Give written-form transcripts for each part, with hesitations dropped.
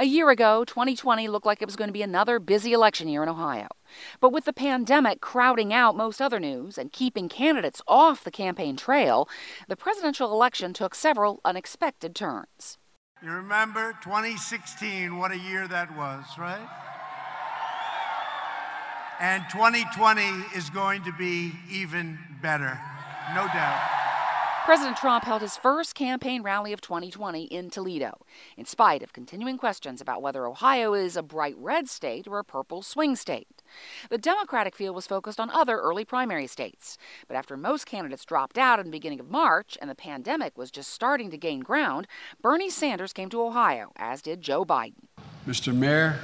A year ago, 2020 looked like it was going to be another busy election year in Ohio. But with the pandemic crowding out most other news and keeping candidates off the campaign trail, the presidential election took several unexpected turns. You remember 2016, what a year that was, right? And 2020 is going to be even better, no doubt. President Trump held his first campaign rally of 2020 in Toledo, in spite of continuing questions about whether Ohio is a bright red state or a purple swing state. The Democratic field was focused on other early primary states, but after most candidates dropped out at the beginning of March and the pandemic was just starting to gain ground, Bernie Sanders came to Ohio, as did Joe Biden. Mr. Mayor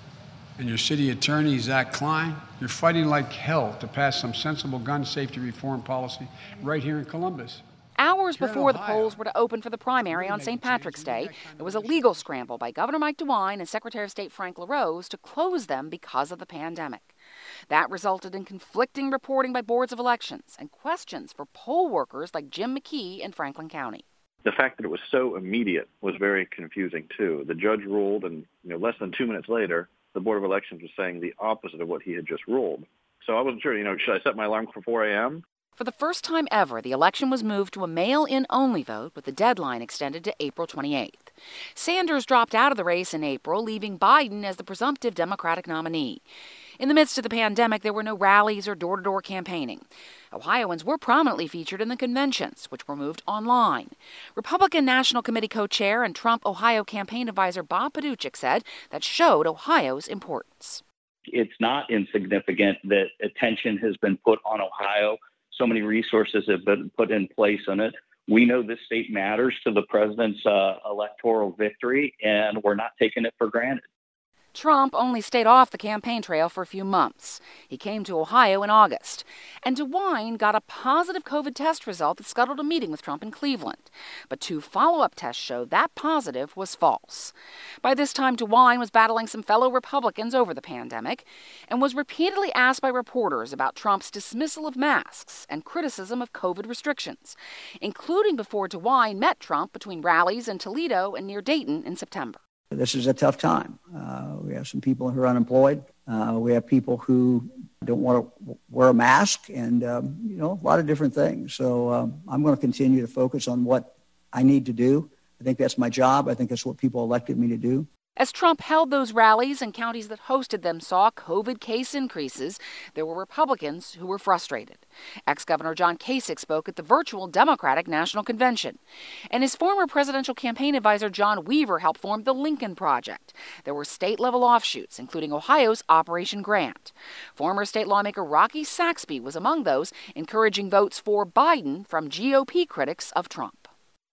and your city attorney, Zach Klein, you're fighting like hell to pass some sensible gun safety reform policy right here in Columbus. Hours before the polls were to open for the primary on St. Patrick's Day, there was a legal scramble by Governor Mike DeWine and Secretary of State Frank LaRose to close them because of the pandemic. That resulted in conflicting reporting by boards of elections and questions for poll workers like Jim McKee in Franklin County. The fact that it was so immediate was very confusing, too. The judge ruled, and less than 2 minutes later, the Board of Elections was saying the opposite of what he had just ruled. So I wasn't sure, should I set my alarm for 4 a.m.? For the first time ever, the election was moved to a mail-in only vote with the deadline extended to April 28th. Sanders dropped out of the race in April, leaving Biden as the presumptive Democratic nominee. In the midst of the pandemic, there were no rallies or door-to-door campaigning. Ohioans were prominently featured in the conventions, which were moved online. Republican National Committee co-chair and Trump Ohio campaign advisor Bob Paduchik said that showed Ohio's importance. It's not insignificant that attention has been put on Ohio. So many resources have been put in place on it. We know this state matters to the president's electoral victory, and we're not taking it for granted. Trump only stayed off the campaign trail for a few months. He came to Ohio in August, and DeWine got a positive COVID test result that scuttled a meeting with Trump in Cleveland. But 2 follow-up tests showed that positive was false. By this time, DeWine was battling some fellow Republicans over the pandemic and was repeatedly asked by reporters about Trump's dismissal of masks and criticism of COVID restrictions, including before DeWine met Trump between rallies in Toledo and near Dayton in September. This is a tough time. We have some people who are unemployed. We have people who don't want to wear a mask and, a lot of different things. So I'm going to continue to focus on what I need to do. I think that's my job. I think that's what people elected me to do. As Trump held those rallies and counties that hosted them saw COVID case increases, there were Republicans who were frustrated. Ex-Governor John Kasich spoke at the virtual Democratic National Convention. And his former presidential campaign advisor John Weaver helped form the Lincoln Project. There were state-level offshoots, including Ohio's Operation Grant. Former state lawmaker Rocky Saxby was among those encouraging votes for Biden from GOP critics of Trump.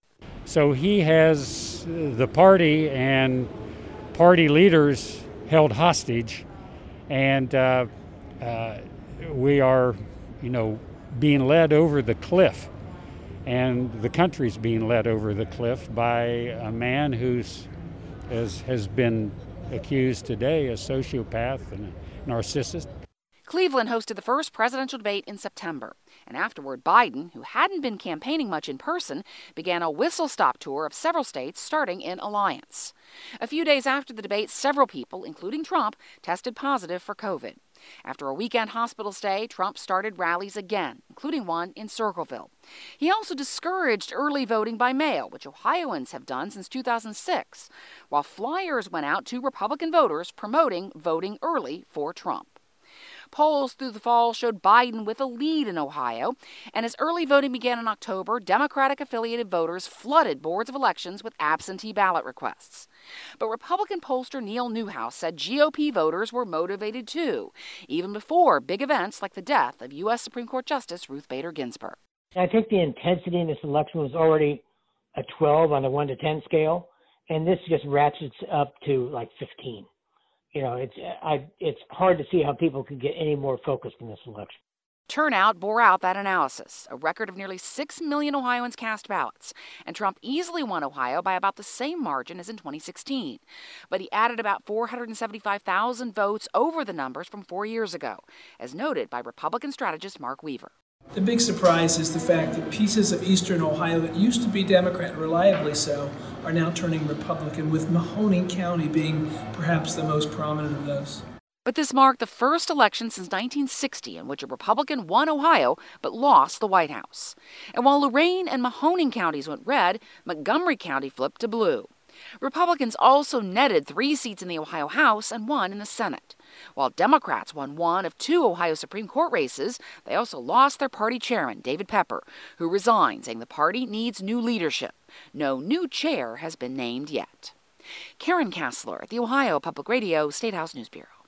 So he has the party and party leaders held hostage, and we are, being led over the cliff, and the country's being led over the cliff by a man who's has been accused today a sociopath and a narcissist. Cleveland hosted the first presidential debate in September, and afterward, Biden, who hadn't been campaigning much in person, began a whistle-stop tour of several states, starting in Alliance. A few days after the debate, several people, including Trump, tested positive for COVID. After a weekend hospital stay, Trump started rallies again, including one in Circleville. He also discouraged early voting by mail, which Ohioans have done since 2006, while flyers went out to Republican voters promoting voting early for Trump. Polls through the fall showed Biden with a lead in Ohio, and as early voting began in October, Democratic-affiliated voters flooded boards of elections with absentee ballot requests. But Republican pollster Neil Newhouse said GOP voters were motivated too, even before big events like the death of U.S. Supreme Court Justice Ruth Bader Ginsburg. I think the intensity in this election was already a 12 on a 1 to 10 scale, and this just ratchets up to like 15. It's hard to see how people could get any more focused in this election. Turnout bore out that analysis. A record of nearly 6 million Ohioans cast ballots, and Trump easily won Ohio by about the same margin as in 2016. But he added about 475,000 votes over the numbers from 4 years ago, as noted by Republican strategist Mark Weaver. The big surprise is the fact that pieces of eastern Ohio that used to be Democrat, reliably so, are now turning Republican, with Mahoning County being perhaps the most prominent of those. But this marked the first election since 1960 in which a Republican won Ohio but lost the White House. And while Lorain and Mahoning counties went red, Montgomery County flipped to blue. Republicans also netted 3 seats in the Ohio House and 1 in the Senate. While Democrats won 1 of 2 Ohio Supreme Court races, they also lost their party chairman, David Pepper, who resigned, saying the party needs new leadership. No new chair has been named yet. Karen Kassler, the Ohio Public Radio State House News Bureau.